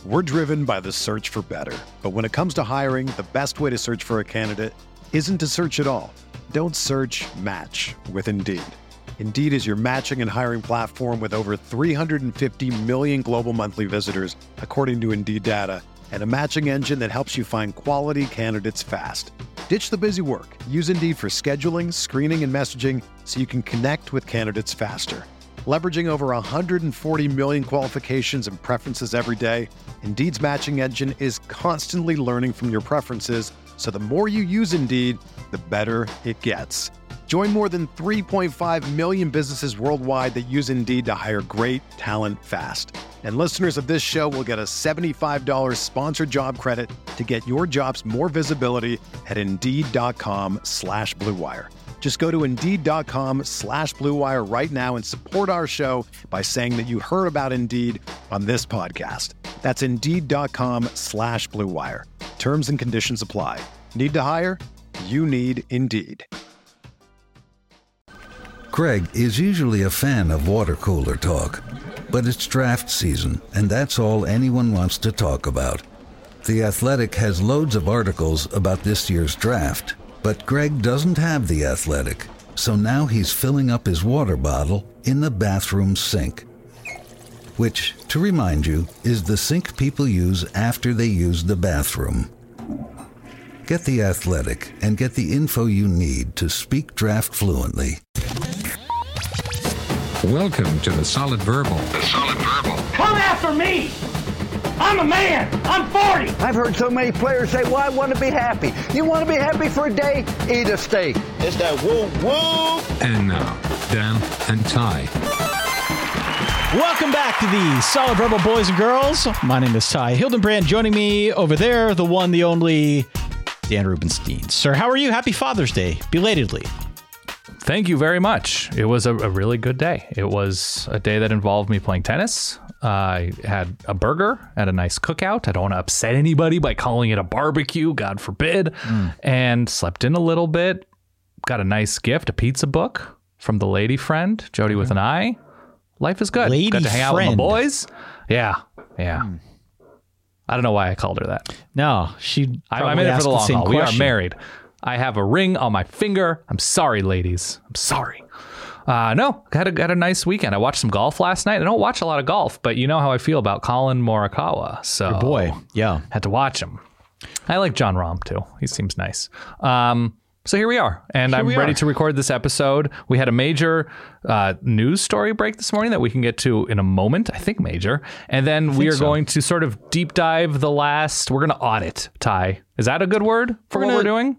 We're driven by the search for better. But when it comes to hiring, the best way to search for a candidate isn't to search at all. Don't search, match with Indeed. Indeed is your matching and hiring platform with over 350 million global monthly visitors, according to Indeed data, and a matching engine that helps you find quality candidates fast. Ditch the busy work. Use Indeed for scheduling, screening, and messaging so you can connect with candidates faster. Leveraging over 140 million qualifications and preferences every day, Indeed's matching engine is constantly learning from your preferences, so the more you use Indeed, the better it gets. Join more than 3.5 million businesses worldwide that use Indeed to hire great talent fast. And listeners of this show will get a $75 sponsored job credit to get your jobs more visibility at Indeed.com/Blue Wire. Just go to Indeed.com/Blue Wire right now and support our show by saying that you heard about Indeed on this podcast. That's Indeed.com/Blue Wire. Terms and conditions apply. Need to hire? You need Indeed. Greg is usually a fan of water cooler talk, but it's draft season, and that's all anyone wants to talk about. The Athletic has loads of articles about this year's draft, but Greg doesn't have The Athletic, so now he's filling up his water bottle in the bathroom sink. Which, to remind you, is the sink people use after they use the bathroom. Get The Athletic and get the info you need to speak draft fluently. Welcome to The Solid Verbal. The Solid Verbal. Come after me! I'm a man! I'm 40! I've heard so many players say, well, I want to be happy. You want to be happy for a day? Eat a steak. It's that woo-woo! And now, Dan and Ty. Welcome back to the Solid Verbal boys and girls. My name is Ty Hildenbrand. Joining me over there, the one, the only, Dan Rubenstein. Sir, how are you? Happy Father's Day, belatedly. Thank you very much. It was a really good day. It was a day that involved me playing tennis. I had a burger at a nice cookout. I don't want to upset anybody by calling it a barbecue, God forbid. And slept in a little bit. Got a nice gift, a pizza book from the lady friend, Jody with an I. Life is good. Lady Got to hang out with my friend. boys. Yeah. I don't know why I called her that. No, I'm in it for the long haul. We are married. I have a ring on my finger. I'm sorry, ladies. I'm sorry. No, had a nice weekend. I watched some golf last night. I don't watch a lot of golf, but you know how I feel about Colin Morikawa. So Your boy, yeah. Had to watch him. I like John Rahm too. He seems nice. So here we are, and I'm ready to record this episode. We had a major news story break this morning that we can get to in a moment. I think major. And then we are going to sort of deep dive we're going to audit, Ty. Is that a good word for what we're doing?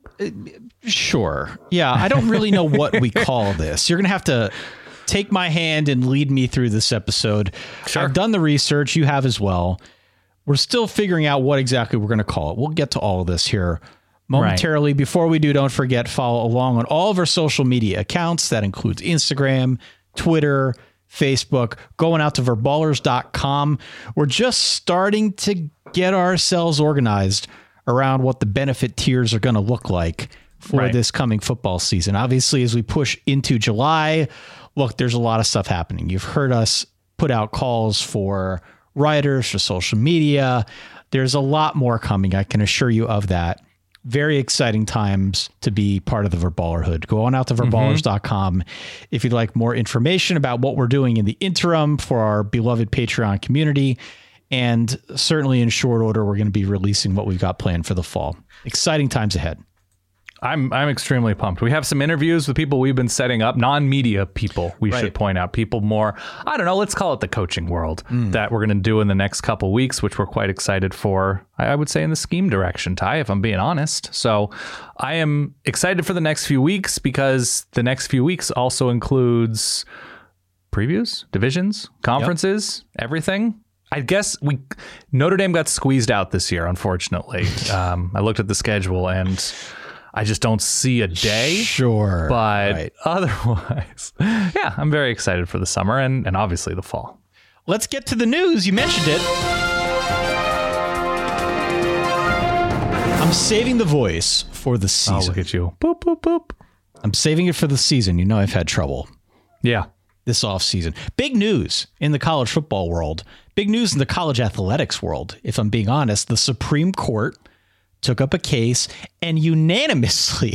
Sure. Yeah, I don't really know what we call this. You're going to have to take my hand and lead me through this episode. Sure. I've done the research. You have as well. We're still figuring out what exactly we're going to call it. We'll get to all of this here momentarily. Right. Before we do, don't forget, follow along on all of our social media accounts. That includes Instagram, Twitter, Facebook, going out to verballers.com. We're just starting to get ourselves organized around what the benefit tiers are going to look like for this coming football season. Obviously, as we push into July, look, there's a lot of stuff happening. You've heard us put out calls for writers, for social media. There's a lot more coming. I can assure you of that. Very exciting times to be part of the Verballerhood. Go on out to verballers.com if you'd like more information about what we're doing in the interim for our beloved Patreon community. And certainly in short order, we're going to be releasing what we've got planned for the fall. Exciting times ahead. I'm extremely pumped. We have some interviews with people we've been setting up, non-media people, we should point out, people more, I don't know, let's call it the coaching world that we're going to do in the next couple weeks, which we're quite excited for, I would say in the scheme direction, Ty, if I'm being honest. So I am excited for the next few weeks because the next few weeks also includes previews, divisions, conferences, everything. I guess Notre Dame got squeezed out this year, unfortunately. I looked at the schedule and I just don't see a day. Sure. But otherwise, yeah, I'm very excited for the summer and obviously the fall. Let's get to the news. You mentioned it. I'm saving the voice for the season. Oh, look at you. Boop, boop, boop. I'm saving it for the season. You know I've had trouble. Yeah. This offseason. Big news in the college football world. Big news in the college athletics world, if I'm being honest. The Supreme Court took up a case and unanimously,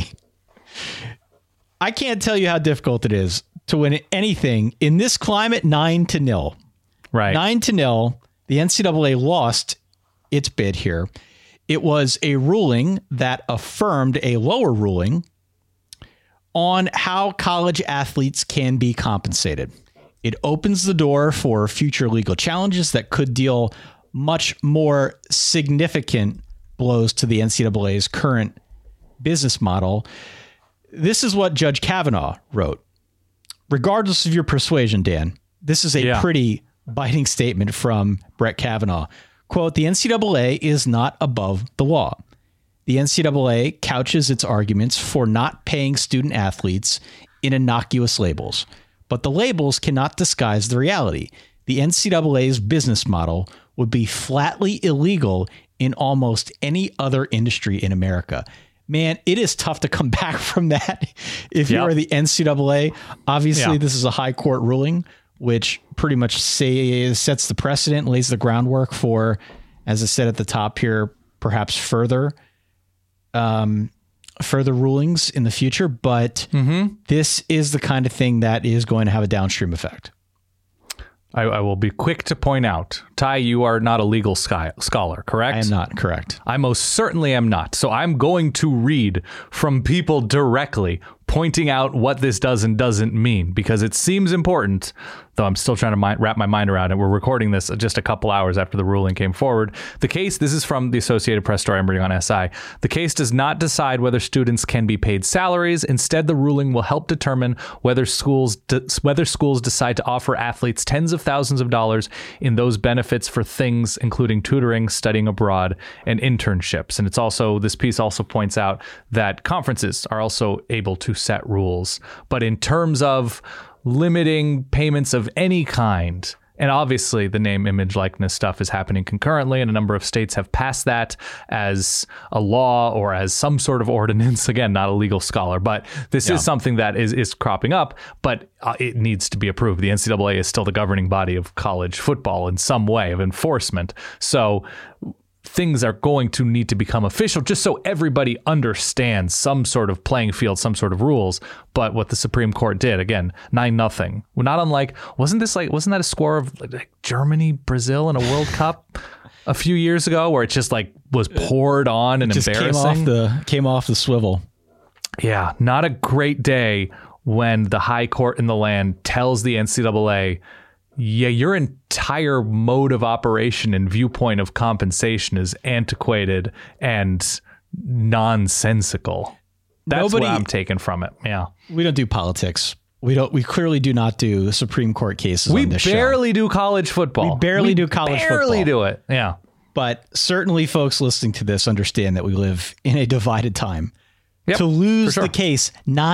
I can't tell you how difficult it is to win anything in this climate. 9-0. Right. 9-0. The NCAA lost its bid here. It was a ruling that affirmed a lower ruling on how college athletes can be compensated. It opens the door for future legal challenges that could deal much more significant blows to the NCAA's current business model. This is what Judge Kavanaugh wrote. Regardless of your persuasion, Dan, this is a pretty biting statement from Brett Kavanaugh. Quote, the NCAA is not above the law. The NCAA couches its arguments for not paying student athletes in innocuous labels, but the labels cannot disguise the reality. The NCAA's business model would be flatly illegal in almost any other industry in America. Man, it is tough to come back from that if you are the NCAA. Obviously, this is a high court ruling, which pretty much sets the precedent, lays the groundwork for, as I said at the top here, perhaps further rulings in the future. But this is the kind of thing that is going to have a downstream effect. I will be quick to point out, Ty, you are not a legal scholar, correct? I am not, correct. I most certainly am not. So I'm going to read from people directly pointing out what this does and doesn't mean, because it seems important, though I'm still trying to wrap my mind around it. We're recording this just a couple hours after the ruling came forward. The case, this is from the Associated Press story I'm reading on SI. The case does not decide whether students can be paid salaries. Instead, the ruling will help determine whether schools decide to offer athletes tens of thousands of dollars in those benefits for things including tutoring, studying abroad, and internships. And it's also, this piece also points out that conferences are also able to set rules. But in terms of limiting payments of any kind, and obviously the name, image, likeness stuff is happening concurrently, and a number of states have passed that as a law or as some sort of ordinance. Again, not a legal scholar, but this is something that is cropping up, but it needs to be approved. The NCAA is still the governing body of college football in some way of enforcement. So things are going to need to become official just so everybody understands some sort of playing field, some sort of rules. But what the Supreme Court did, again, 9-0. Well, not unlike, wasn't that a score of like Germany, Brazil in a World Cup a few years ago where it just like was poured on and embarrassing? Came off the swivel. Yeah, not a great day when the high court in the land tells the NCAA, yeah, your entire mode of operation and viewpoint of compensation is antiquated and nonsensical. That's what I'm taking from it. Yeah. We don't do politics. We clearly do not do Supreme Court cases on this show. We barely do college football. We barely do college football. Barely do it. Yeah. But certainly folks listening to this understand that we live in a divided time. Yep, to lose the case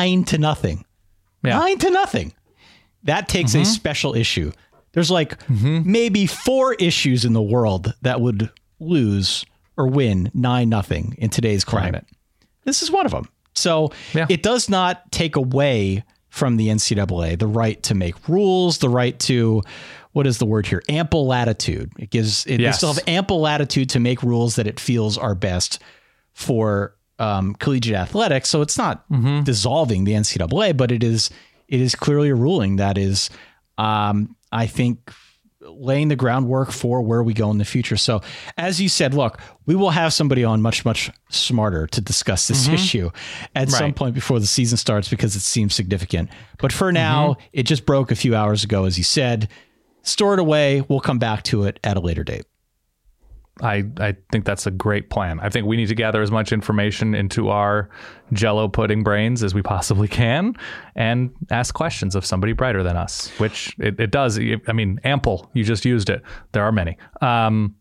9-0. Yeah. 9-0. That takes a special issue. There's like maybe 4 issues in the world that would lose or win 9-0 in today's climate. Right. This is one of them. So it does not take away from the NCAA the right to make rules, the right to, what is the word here? Ample latitude. It gives it. They still have ample latitude to make rules that it feels are best for collegiate athletics. So it's not dissolving the NCAA, but it is clearly a ruling that is, I think, laying the groundwork for where we go in the future. So as you said, look, we will have somebody on much, much smarter to discuss this issue at some point before the season starts because it seems significant. But for now, it just broke a few hours ago, as you said. Store it away. We'll come back to it at a later date. I think that's a great plan. I think we need to gather as much information into our Jell-O pudding brains as we possibly can and ask questions of somebody brighter than us, which it does. I mean, ample, you just used it. There are many. I'm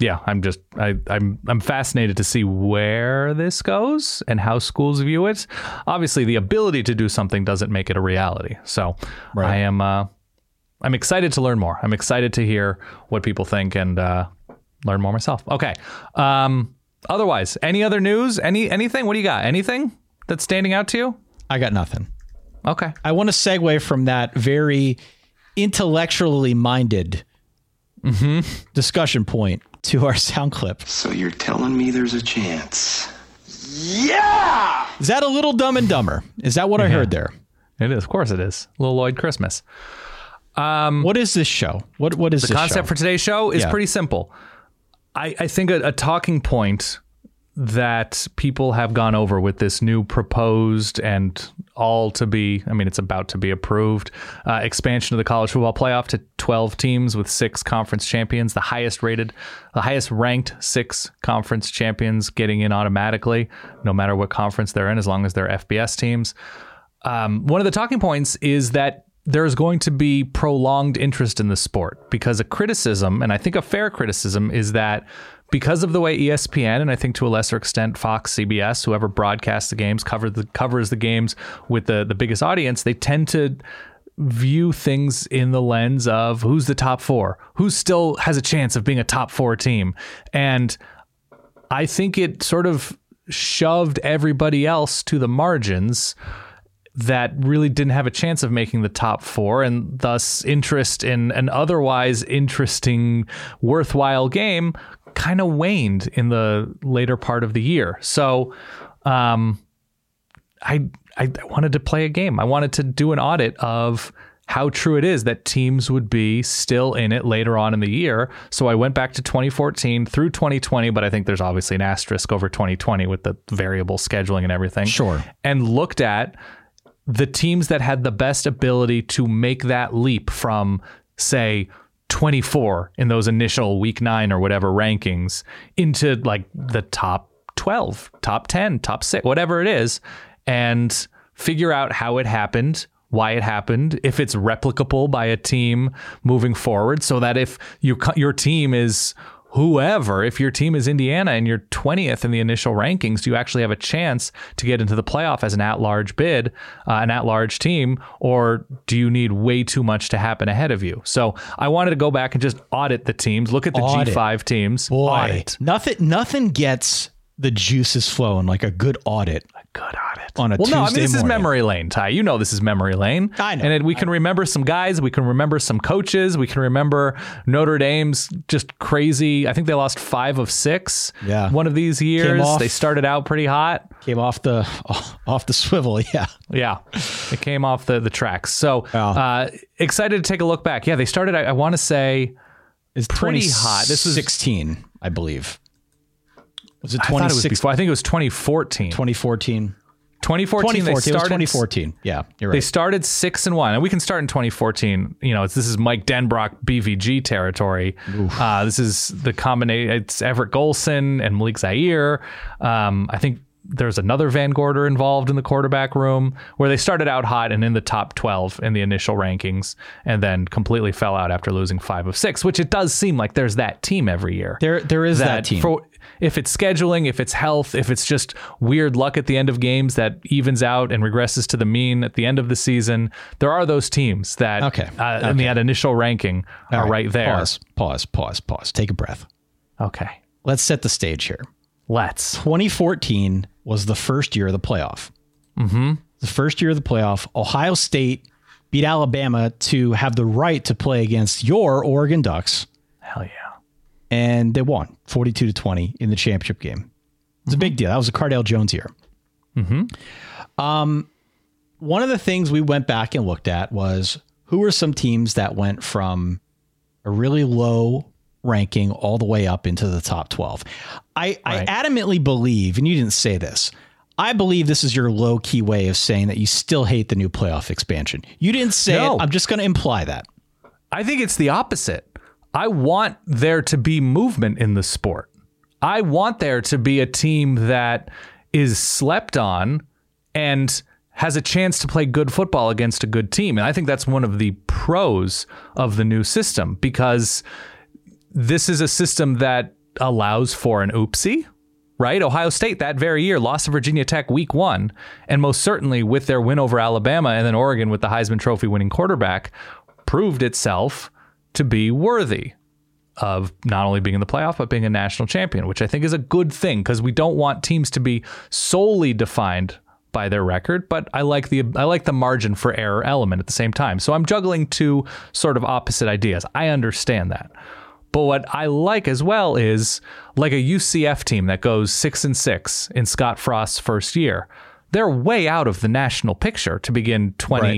fascinated to see where this goes and how schools view it. Obviously, the ability to do something doesn't make it a reality. So I'm excited to learn more. I'm excited to hear what people think and learn more myself. Okay. Otherwise, any other news? Anything? What do you got? Anything that's standing out to you? I got nothing. Okay. I want to segue from that very intellectually minded discussion point to our sound clip. So you're telling me there's a chance? Yeah! Is that a little Dumb and Dumber? Is that what I heard there? It is. Of course it is. Little Lloyd Christmas. What is this show? What is the this concept show? for today's show is pretty simple. I think a talking point that people have gone over with this new proposed and it's about to be approved expansion of the college football playoff to 12 teams with 6 conference champions, the highest ranked 6 conference champions getting in automatically, no matter what conference they're in, as long as they're FBS teams. One of the talking points is that there's going to be prolonged interest in the sport, because a criticism, and I think a fair criticism, is that because of the way ESPN, and I think to a lesser extent Fox, CBS, whoever broadcasts the games, covers the games with the biggest audience, they tend to view things in the lens of who's the top 4, who still has a chance of being a top 4 team. And I think it sort of shoved everybody else to the margins that really didn't have a chance of making the top 4, and thus interest in an otherwise interesting, worthwhile game kind of waned in the later part of the year. So I wanted to play a game. I wanted to do an audit of how true it is that teams would be still in it later on in the year. So I went back to 2014 through 2020, but I think there's obviously an asterisk over 2020 with the variable scheduling and everything. Sure. And looked at the teams that had the best ability to make that leap from, say, 24 in those initial week 9 or whatever rankings into like the top 12, top 10, top 6, whatever it is, and figure out how it happened, why it happened, if it's replicable by a team moving forward, so that if your team is whoever, if your team is Indiana and you're 20th in the initial rankings, do you actually have a chance to get into the playoff as an at-large bid, an at-large team, or do you need way too much to happen ahead of you? So I wanted to go back and just audit the teams, look at the G5 teams. Boy, audit. Nothing gets the juices flowing like a good audit. On a Tuesday no, I mean, this is morning. memory lane, Ty. You know this is memory lane. I know. And we can remember some guys. We can remember some coaches. We can remember Notre Dame's just crazy. I think they lost 5 of 6 one of these years. They started out pretty hot. Came off the swivel, yeah. Yeah, it came off the tracks. So excited to take a look back. Yeah, they started, I want to say, it's pretty hot. This was 16, I believe. Was it 2016? I thought it was before. I think it was 2014. 2014. 2014. They started 2014. Yeah, you're right. They started 6-1, and we can start in 2014. You know, this is Mike Denbrock BVG territory. This is the combination. It's Everett Golson and Malik Zaire. I think there's another Van Gorder involved in the quarterback room, where they started out hot and in the top 12 in the initial rankings, and then completely fell out after losing 5 of 6. Which it does seem like there's that team every year. There is that team. If it's scheduling, if it's health, if it's just weird luck at the end of games that evens out and regresses to the mean at the end of the season, there are those teams that in the initial ranking are right there. Pause. Take a breath. Okay. Let's set the stage here. Let's. 2014 was the first year of the playoff. Mm-hmm. The first year of the playoff, Ohio State beat Alabama to have the right to play against your Oregon Ducks. Hell yeah. And they won 42-20 in the championship game. It's a big deal. That was a Cardale Jones year. Mm-hmm. One of the things we went back and looked at was who were some teams that went from a really low ranking all the way up into the top 12. I adamantly believe, and you didn't say this, I believe this is your low key way of saying that you still hate the new playoff expansion. You didn't say it. I'm just going to imply that. I think it's the opposite. I want there to be movement in the sport. I want there to be a team that is slept on and has a chance to play good football against a good team. And I think that's one of the pros of the new system, because this is a system that allows for an oopsie, right? Ohio State that very year lost to Virginia Tech week 1, and most certainly with their win over Alabama and then Oregon with the Heisman Trophy winning quarterback proved itself to be worthy of not only being in the playoff, but being a national champion, which I think is a good thing, because we don't want teams to be solely defined by their record, but I like the margin for error element at the same time. So I'm juggling 2 sort of opposite ideas. I understand that. But what I like as well is like a UCF team that goes 6-6 in Scott Frost's first year. They're way out of the national picture to begin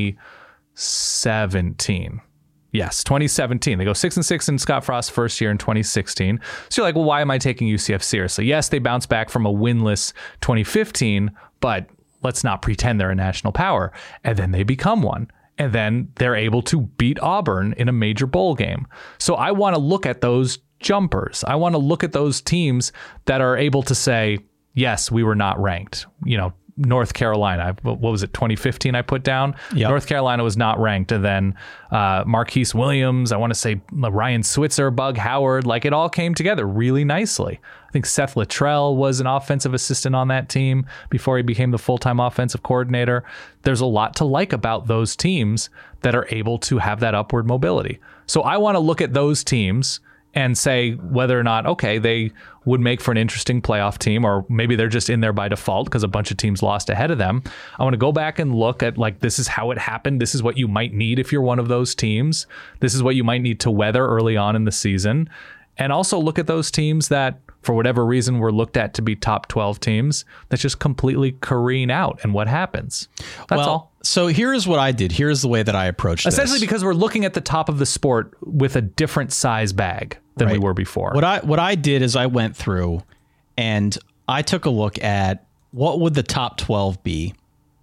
2017. Right. Yes, 2017. They go 6-6 in Scott Frost's first year in 2016. So you're like, well, why am I taking UCF seriously? Yes, they bounced back from a winless 2015, but let's not pretend they're a national power. And then they become one. And then they're able to beat Auburn in a major bowl game. So I want to look at those jumpers. I want to look at those teams that are able to say, yes, we were not ranked. You know, North Carolina, what was it, 2015 I put down? Yep. North Carolina was not ranked. And then Marquise Williams, I want to say Ryan Switzer, Bug Howard, like it all came together really nicely. I think Seth Luttrell was an offensive assistant on that team before he became the full-time offensive coordinator. There's a lot to like about those teams that are able to have that upward mobility. So I want to look at those teams and say whether or not, okay, they would make for an interesting playoff team, or maybe they're just in there by default because a bunch of teams lost ahead of them. I want to go back and look at, like, this is how it happened. This is what you might need if you're one of those teams. This is what you might need to weather early on in the season. And also look at those teams that, for whatever reason, were looked at to be top 12 teams that just completely careen out, and what happens. That's all. So here's what I did. Here's the way that I approached this. Essentially, because we're looking at the top of the sport with a different size bag than we were before. What I did is I went through and I took a look at what would the top 12 be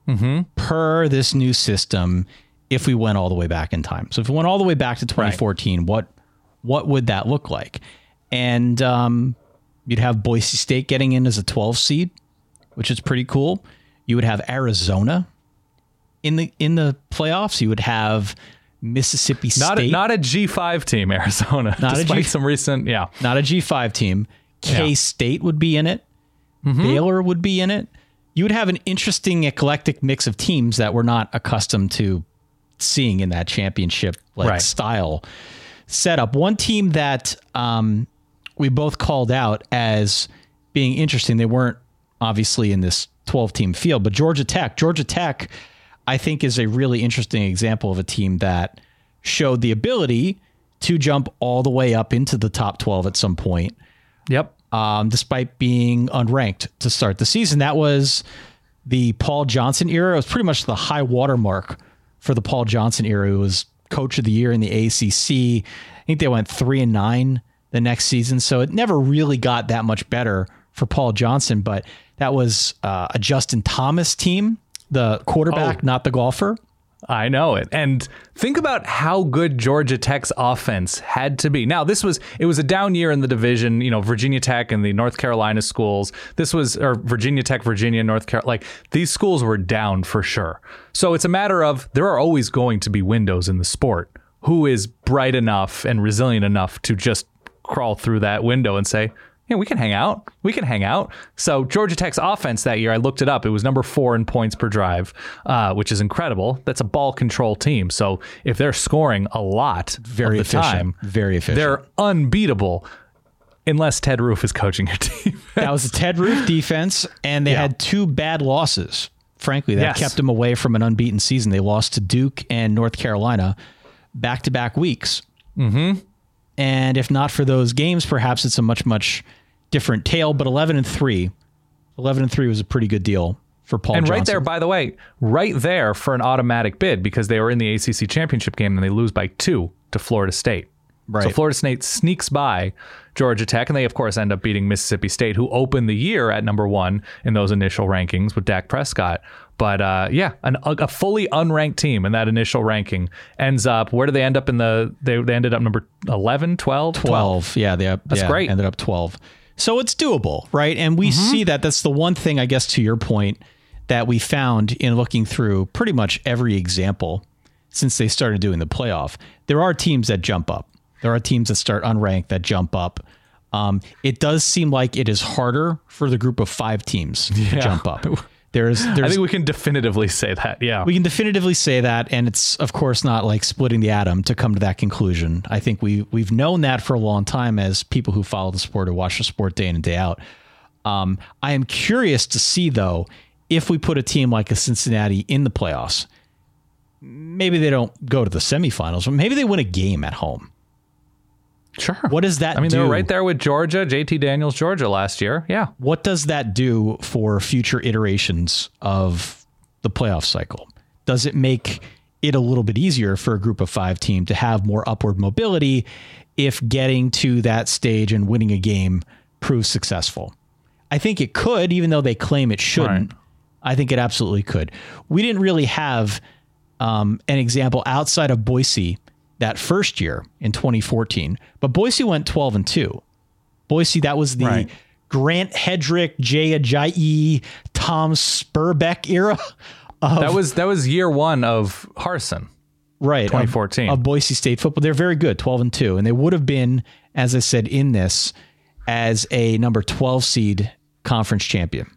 per this new system if we went all the way back in time. So if we went all the way back to 2014, what would that look like? And you'd have Boise State getting in as a 12 seed, which is pretty cool. You would have Arizona in the playoffs. You would have Mississippi State. Not a G5 team, Arizona. Despite some recent, not a G5 team. K-State would be in it. Baylor would be in it. You would have an interesting eclectic mix of teams that we're not accustomed to seeing in that championship style setup. One team that we both called out as being interesting, they weren't obviously in this 12-team field, but Georgia Tech. Georgia Tech, I think, is a really interesting example of a team that showed the ability to jump all the way up into the top 12 at some point. Yep. Despite being unranked to start the season. That was the Paul Johnson era. It was pretty much the high watermark for the Paul Johnson era. It was coach of the year in the ACC. I think they went 3-9 the next season. So it never really got that much better for Paul Johnson, but that was a Justin Thomas team, the quarterback, not the golfer. I know it. And think about how good Georgia Tech's offense had to be. Now, it was a down year in the division, Virginia Tech and the North Carolina schools. Virginia Tech, Virginia, North Carolina, like these schools were down for sure. So it's a matter of, there are always going to be windows in the sport. Who is bright enough and resilient enough to just crawl through that window and say, we can hang out. We can hang out. So Georgia Tech's offense that year, I looked it up. It was number 4 in points per drive, which is incredible. That's a ball control team. So if they're scoring a lot very efficient, they're unbeatable unless Ted Roof is coaching your team. That was a Ted Roof defense, and they had 2 bad losses. Frankly, that kept them away from an unbeaten season. They lost to Duke and North Carolina back-to-back weeks. And if not for those games, perhaps it's a much, much different tale. But 11-3 was a pretty good deal for Paul Johnson. And right there, by the way, right there for an automatic bid, because they were in the ACC championship game and they lose by 2 to Florida State. Right. So Florida State sneaks by Georgia Tech, and they, of course, end up beating Mississippi State, who opened the year at number 1 in those initial rankings with Dak Prescott. But a fully unranked team in that initial ranking ends up, where do they end up in they ended up number 11, 12? 12. Yeah, that's great. Ended up 12. So it's doable, right? And we see that's the one thing, I guess, to your point, that we found in looking through pretty much every example since they started doing the playoff. There are teams that jump up. There are teams that start unranked that jump up. It does seem like it is harder for the group of 5 teams to jump up. I think we can definitively say that. Yeah, we can definitively say that. And it's, of course, not like splitting the atom to come to that conclusion. I think we've known that for a long time as people who follow the sport or watch the sport day in and day out. I am curious to see, though, if we put a team like a Cincinnati in the playoffs, maybe they don't go to the semifinals, but maybe they win a game at home. Sure. What does that do? I mean, they were right there with Georgia, JT Daniels, Georgia last year. Yeah. What does that do for future iterations of the playoff cycle? Does it make it a little bit easier for a group of 5 team to have more upward mobility if getting to that stage and winning a game proves successful? I think it could, even though they claim it shouldn't. Right. I think it absolutely could. We didn't really have an example outside of Boise that first year in 2014, but Boise went 12-2. Boise, that was the Grant Hedrick, Jay Ajayi, Tom Spurbeck era. That was year 1 of Harsin. Right. 2014. Of Boise State football. They're very good, 12-2. And they would have been, as I said, in this as a number 12 seed conference champion.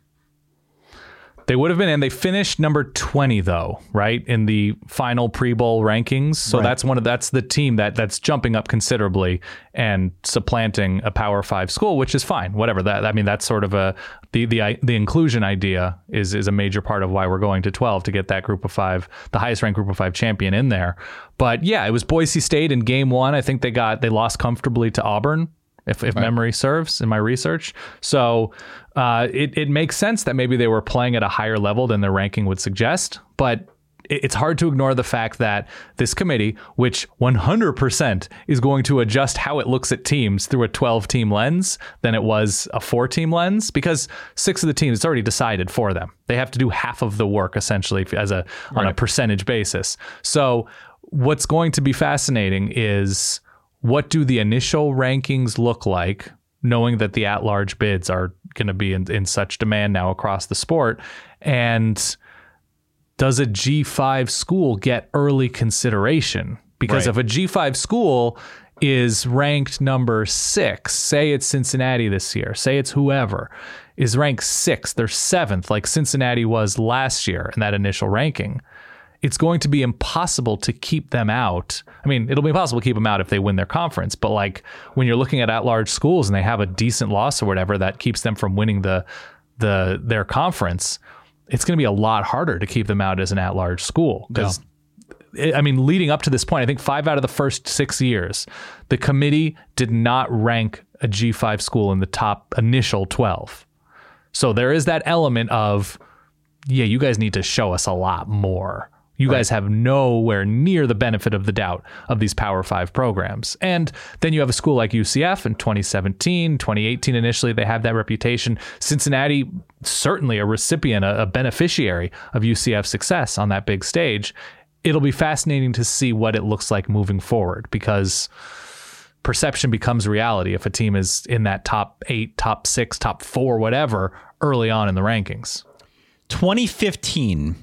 They would have been, and they finished number 20 though, right, in the final pre-bowl rankings. So that's the team that's jumping up considerably and supplanting a Power 5 school, which is fine. Whatever that. I mean, that's sort of the inclusion idea is a major part of why we're going to 12 to get that group of 5, the highest ranked group of 5 champion in there. But yeah, it was Boise State in game 1. I think they lost comfortably to Auburn, if memory serves in my research. So it makes sense that maybe they were playing at a higher level than their ranking would suggest. But it's hard to ignore the fact that this committee, which 100% is going to adjust how it looks at teams through a 12-team lens than it was a 4-team lens, because 6 of the teams, it's already decided for them. They have to do half of the work, essentially, on a percentage basis. So what's going to be fascinating is, what do the initial rankings look like, knowing that the at-large bids are going to be in such demand now across the sport? And does a G5 school get early consideration? Because if a G5 school is ranked number 6, say it's Cincinnati this year, say it's whoever, is ranked 6th or 7th, like Cincinnati was last year in that initial ranking, it's going to be impossible to keep them out. I mean, it'll be impossible to keep them out if they win their conference. But like when you're looking at at-large schools and they have a decent loss or whatever that keeps them from winning their conference, it's going to be a lot harder to keep them out as an at-large school. Because, I mean, leading up to this point, I think 5 out of the first 6 years, the committee did not rank a G5 school in the top initial 12. So there is that element of, yeah, you guys need to show us a lot more. You guys have nowhere near the benefit of the doubt of these Power 5 programs. And then you have a school like UCF in 2017, 2018 initially, they have that reputation. Cincinnati, certainly a recipient, a beneficiary of UCF's success on that big stage. It'll be fascinating to see what it looks like moving forward, because perception becomes reality if a team is in that top 8, top 6, top 4, whatever, early on in the rankings. 2015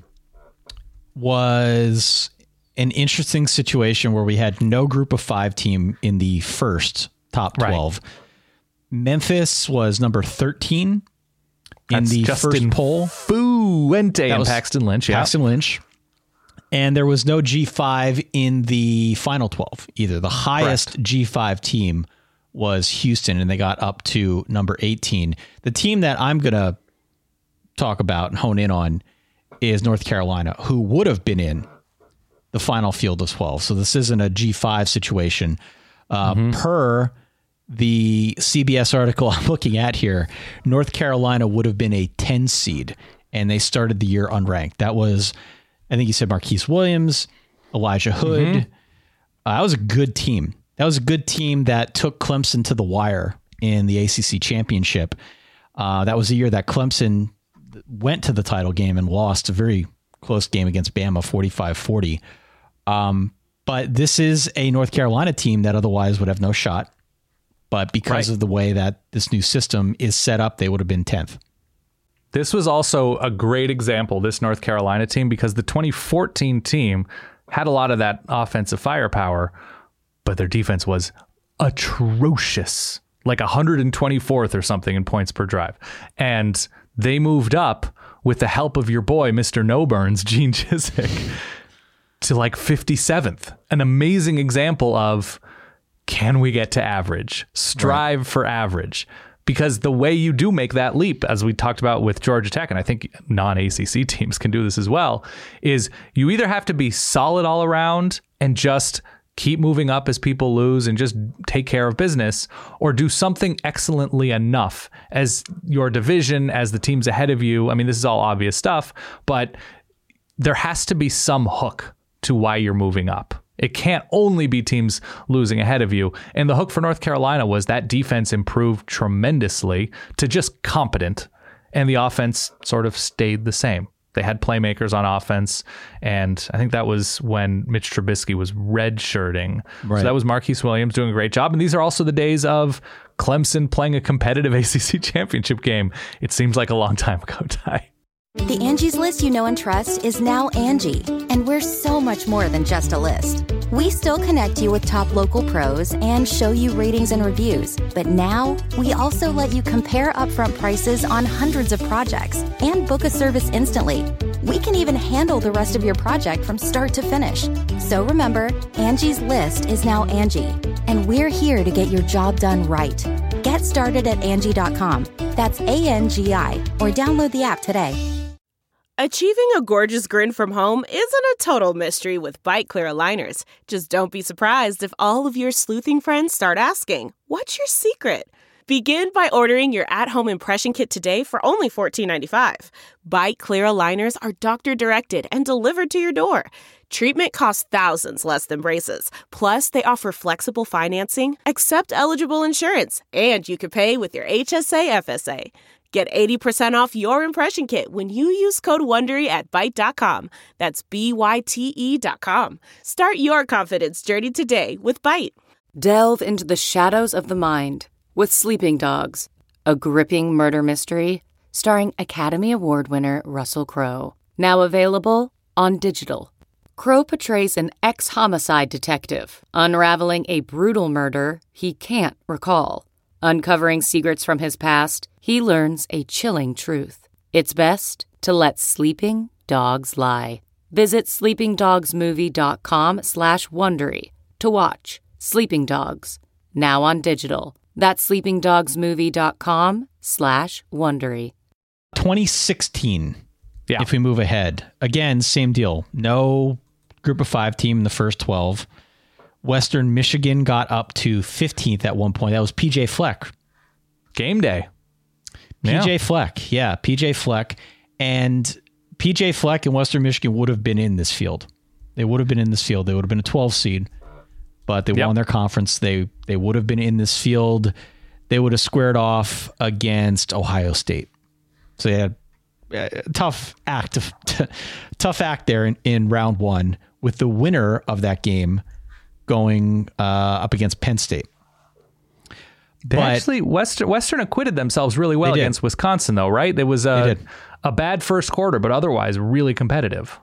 was an interesting situation where we had no group of 5 team in the first top 12. Right. Memphis was number 13 in the first poll. Fuente and Paxton Lynch. Yeah. Paxton Lynch. And there was no G5 in the final 12 either. The highest G5 team was Houston, and they got up to number 18. The team that I'm going to talk about and hone in on is North Carolina, who would have been in the final field of 12. So this isn't a G5 situation. Per the CBS article I'm looking at here, North Carolina would have been a 10 seed, and they started the year unranked. That was, I think you said Marquise Williams, Elijah Hood. That was a good team. That was a good team that took Clemson to the wire in the ACC championship. That was the year that Clemson went to the title game and lost a very close game against Bama, 45-40. But this is a North Carolina team that otherwise would have no shot. But because of the way that this new system is set up, they would have been 10th. This was also a great example, this North Carolina team, because the 2014 team had a lot of that offensive firepower, but their defense was atrocious, like 124th or something in points per drive. And they moved up with the help of your boy, Mr. No Burns, Gene Chizik, to like 57th. An amazing example of, can we get to average? Strive for average. Because the way you do make that leap, as we talked about with Georgia Tech, and I think non-ACC teams can do this as well, is you either have to be solid all around and just keep moving up as people lose and just take care of business, or do something excellently enough as your division, as the teams ahead of you. I mean, this is all obvious stuff, but there has to be some hook to why you're moving up. It can't only be teams losing ahead of you. And the hook for North Carolina was that defense improved tremendously to just competent, and the offense sort of stayed the same. They had playmakers on offense, and I think that was when Mitch Trubisky was redshirting. Right. So that was Marquise Williams doing a great job. And these are also the days of Clemson playing a competitive ACC championship game. It seems like a long time ago, Ty. The Angie's List you know and trust is now Angie, and we're so much more than just a list. We still connect you with top local pros and show you ratings and reviews, but now we also let you compare upfront prices on hundreds of projects and book a service instantly. We can even handle the rest of your project from start to finish. So remember, Angie's List is now Angie, and we're here to get your job done right. Get started at Angie.com. That's ANGI, or download the app today. Achieving a gorgeous grin from home isn't a total mystery with Byte Clear aligners. Just don't be surprised if all of your sleuthing friends start asking, "What's your secret?" Begin by ordering your at-home impression kit today for only $14.95. Byte Clear aligners are doctor-directed and delivered to your door. Treatment costs thousands less than braces. Plus, they offer flexible financing, accept eligible insurance, and you can pay with your HSA FSA. Get 80% off your impression kit when you use code WONDERY at Byte.com. That's BYTE.com. Start your confidence journey today with Byte. Delve into the shadows of the mind with Sleeping Dogs, a gripping murder mystery starring Academy Award winner Russell Crowe. Now available on digital. Crowe portrays an ex-homicide detective unraveling a brutal murder he can't recall. Uncovering secrets from his past, he learns a chilling truth. It's best to let sleeping dogs lie. Visit sleepingdogsmovie.com/Wondery to watch Sleeping Dogs, now on digital. That's sleepingdogsmovie.com/Wondery. 2016, if we move ahead. Again, same deal. No group of 5 team in the first 12. Western Michigan got up to 15th at one point. That was PJ Fleck. Game day. PJ Fleck. Yeah, PJ Fleck. And PJ Fleck and Western Michigan would have been in this field. They would have been in this field. They would have been a 12 seed, but they won their conference. They would have been in this field. They would have squared off against Ohio State. So they had a tough act there in round one, with the winner of that game going up against Penn State. Actually, Western acquitted themselves really well against Wisconsin, though, right? There was a bad first quarter, but otherwise really competitive.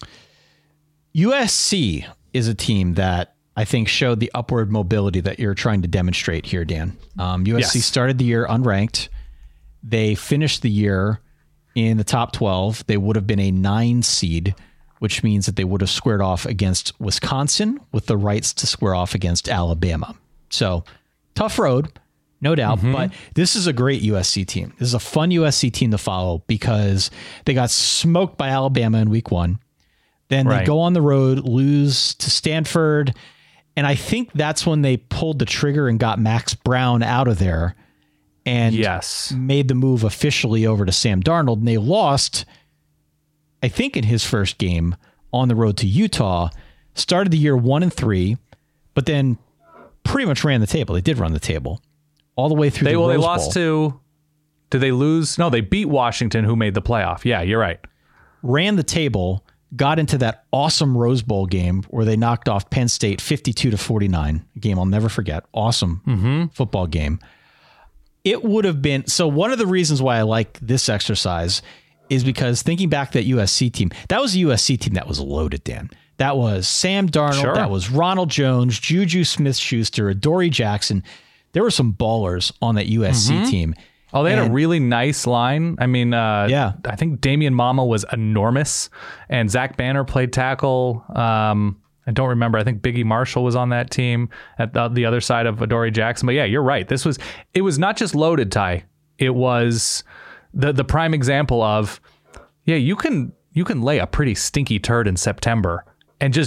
USC is a team that I think showed the upward mobility that you're trying to demonstrate here, Dan. USC started the year unranked. They finished the year in the top 12. They would have been a 9 seed, which means that they would have squared off against Wisconsin with the rights to square off against Alabama. So tough road, no doubt, but this is a great USC team. This is a fun USC team to follow because they got smoked by Alabama in week 1. Then they go on the road, lose to Stanford. And I think that's when they pulled the trigger and got Max Brown out of there and made the move officially over to Sam Darnold. And they lost, I think, in his first game on the road to Utah. Started the year 1-3, but then pretty much ran the table. They did run the table all the way through the Rose Bowl. They lost to, did they lose? No, they beat Washington, who made the playoff. Yeah, you're right. Ran the table, got into that awesome Rose Bowl game where they knocked off Penn State 52-49. A game I'll never forget. Awesome football game. It would have been, so one of the reasons why I like this exercise is because thinking back that USC team, that was a USC team that was loaded, Dan. That was Sam Darnold. That was Ronald Jones, Juju Smith-Schuster, Adoree Jackson. There were some ballers on that USC team. Oh, they had a really nice line. I mean, I think Damian Mama was enormous, and Zach Banner played tackle. I don't remember. I think Biggie Marshall was on that team at the other side of Adoree Jackson. But yeah, you're right. It was not just loaded, Ty. It was the prime example of, you can lay a pretty stinky turd in September and just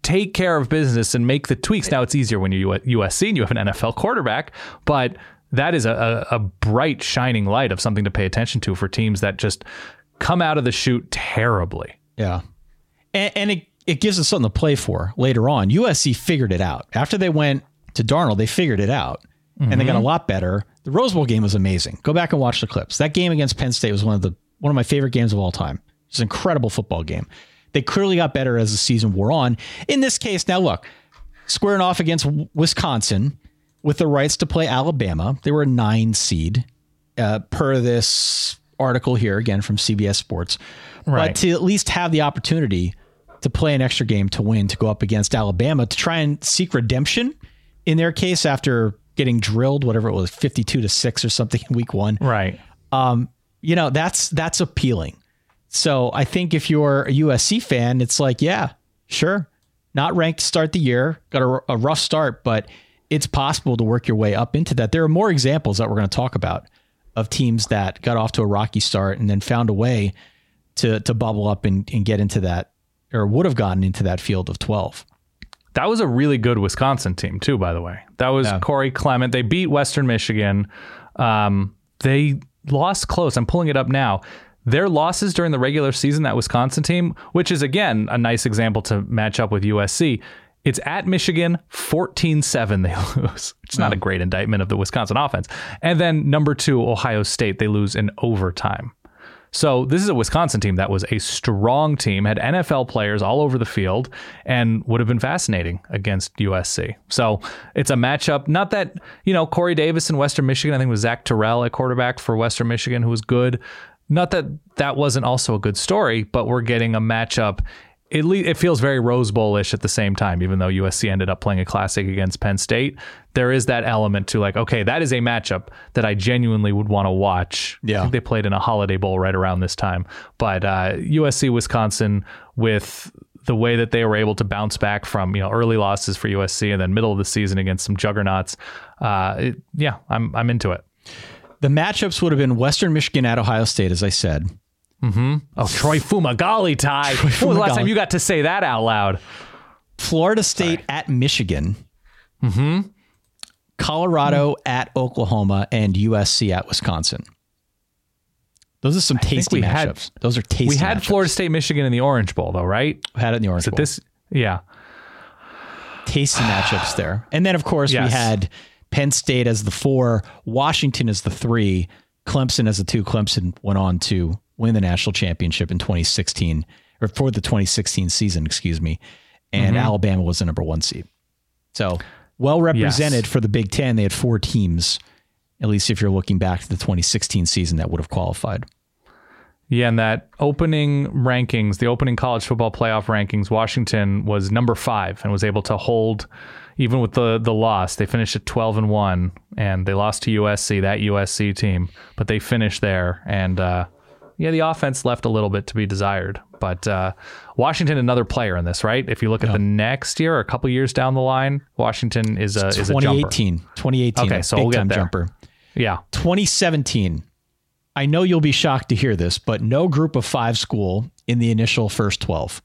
take care of business and make the tweaks. Now it's easier when you're USC and you have an NFL quarterback, but that is a bright shining light of something to pay attention to for teams that just come out of the chute terribly. Yeah. And it gives us something to play for later on. USC figured it out. After they went to Darnold, they figured it out. And they got a lot better. The Rose Bowl game was amazing. Go back and watch the clips. That game against Penn State was one of my favorite games of all time. It's an incredible football game. They clearly got better as the season wore on. In this case, now look, squaring off against Wisconsin with the rights to play Alabama. They were a 9 seed per this article here, again, from CBS Sports. Right. But to at least have the opportunity to play an extra game to win, to go up against Alabama, to try and seek redemption in their case after getting drilled, whatever it was, 52-6 or something in week 1. Right. That's appealing. So I think if you're a USC fan, it's like, yeah, sure. Not ranked to start the year, got a rough start, but it's possible to work your way up into that. There are more examples that we're going to talk about of teams that got off to a rocky start and then found a way to bubble up and get into that, or would have gotten into that field of 12. That was a really good Wisconsin team too, by the way. That was Corey Clement. They beat Western Michigan. They lost close. I'm pulling it up now. Their losses during the regular season, that Wisconsin team, which is, again, a nice example to match up with USC. It's at Michigan, 14-7 they lose. It's not a great indictment of the Wisconsin offense. And then number 2, Ohio State, they lose in overtime. So this is a Wisconsin team that was a strong team, had NFL players all over the field, and would have been fascinating against USC. So it's a matchup. Not that, Corey Davis in Western Michigan, I think it was Zach Terrell at quarterback for Western Michigan, who was good. Not that that wasn't also a good story, but we're getting a matchup. It feels very Rose Bowl-ish at the same time, even though USC ended up playing a classic against Penn State. There is that element to like, okay, that is a matchup that I genuinely would want to watch. Yeah. I think they played in a Holiday Bowl right around this time. But USC, Wisconsin, with the way that they were able to bounce back from early losses for USC and then middle of the season against some juggernauts, I'm into it. The matchups would have been Western Michigan at Ohio State, as I said. Mm-hmm. Oh, Troy Fumagalli, Ty. When was the last time you got to say that out loud? Florida State at Michigan. Mm-hmm. Colorado at Oklahoma, and USC at Wisconsin. Those are some tasty matchups. Those are tasty. We had matchups. Florida State, Michigan in the Orange Bowl, though, right? We had it in the Orange Bowl. Yeah. Tasty matchups there. And then, of course, we had Penn State as the 4, Washington as the 3, Clemson as the 2. Clemson went on to win the national championship in 2016, or for the 2016 season, excuse me. And Alabama was the number 1 seed. So well represented for the Big Ten. They had 4 teams, at least if you're looking back to the 2016 season, that would have qualified. Yeah, and that opening rankings, the opening college football playoff rankings, Washington was number 5 and was able to hold, even with the loss. They finished at 12-1, and they lost to USC, that USC team, but they finished there. And the offense left a little bit to be desired. But Washington, another player in this, right? If you look at the next year or a couple years down the line, Washington is a jumper. 2018. Okay, so we'll get there. Jumper. Yeah. 2017. I know you'll be shocked to hear this, but no group of 5 school in the initial first 12.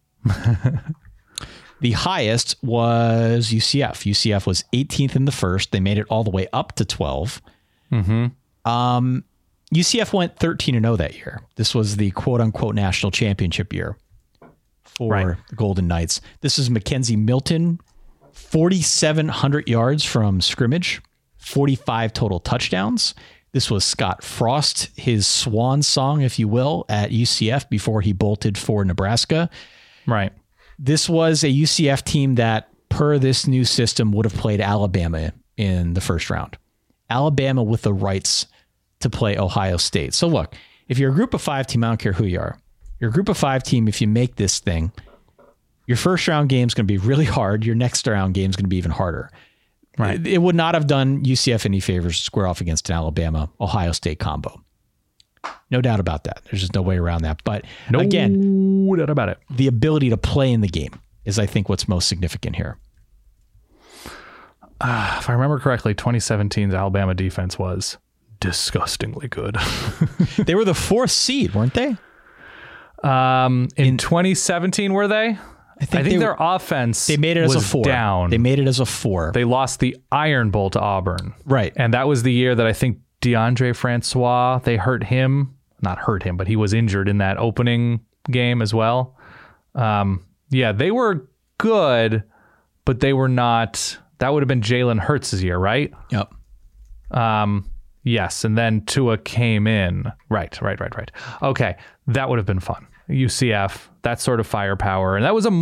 The highest was UCF. UCF was 18th in the first. They made it all the way up to 12. Mm-hmm. UCF went 13-0 that year. This was the quote-unquote national championship year for the Golden Knights. This is Mackenzie Milton, 4,700 yards from scrimmage, 45 total touchdowns. This was Scott Frost, his swan song, if you will, at UCF before he bolted for Nebraska. Right. This was a UCF team that, per this new system, would have played Alabama in the first round. Alabama with the rights to play Ohio State. So look, if you're a group of 5 team, I don't care who you are. You're a group of 5 team. If you make this thing, your first round game is going to be really hard. Your next round game is going to be even harder. Right. It would not have done UCF any favors to square off against an Alabama-Ohio State combo. No doubt about that. There's just no way around that. But again, no doubt about it. The ability to play in the game is, I think, what's most significant here. If I remember correctly, 2017's Alabama defense was disgustingly good. They were the 4th seed, weren't they? In 2017, were they? I think their offense they made it as a 4. Down. They made it as a 4. They lost the Iron Bowl to Auburn. Right. And that was the year that I think DeAndre Francois, they hurt him. Not hurt him, but he was injured in that opening game as well. They were good, but they were not. That would have been Jalen Hurts' year, right? Yep. Yes, and then Tua came in. Right. Okay, that would have been fun. UCF, that sort of firepower. And that was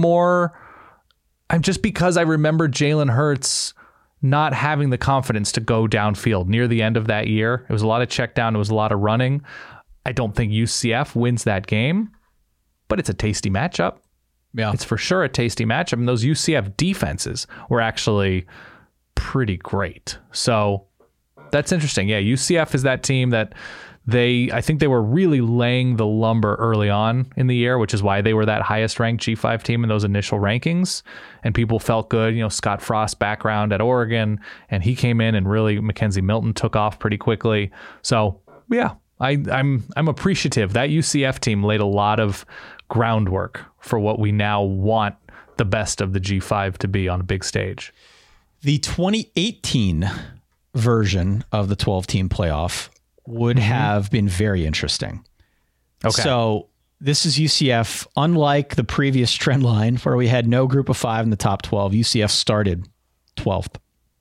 just because I remember Jalen Hurts not having the confidence to go downfield near the end of that year. It was a lot of check down. It was a lot of running. I don't think UCF wins that game, but it's a tasty matchup. Yeah. It's for sure a tasty matchup. And those UCF defenses were actually pretty great. So that's interesting. Yeah, UCF is that team that I think they were really laying the lumber early on in the year, which is why they were that highest ranked G5 team in those initial rankings. And people felt good. Scott Frost background at Oregon, and he came in and really Mackenzie Milton took off pretty quickly. So yeah, I'm appreciative. That UCF team laid a lot of groundwork for what we now want the best of the G5 to be on a big stage. The 2018 version of the 12-team playoff would have been very interesting. Okay. So this is UCF. Unlike the previous trend line where we had no group of 5 in the top 12, UCF started 12th.